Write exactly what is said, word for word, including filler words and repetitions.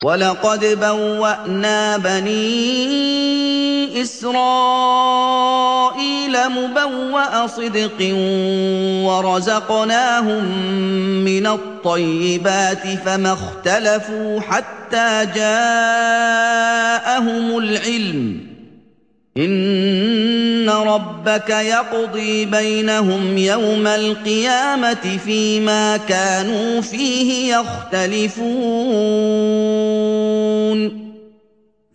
وَلَقَدْ بَوَّأْنَا بَنِي إِسْرَائِيلَ مُبَوَّأَ صِدْقٍ وَرَزَقْنَاهُم مِّنَ الطَّيِّبَاتِ فَمَا اخْتَلَفُوا حَتَّىٰ جَاءَهُمُ الْعِلْمُ ۚ إِنَّ رَبَّكَ يَقْضِي بَيْنَهُمْ يَوْمَ الْقِيَامَةِ فِيمَا كَانُوا فِيهِ يَخْتَلِفُونَ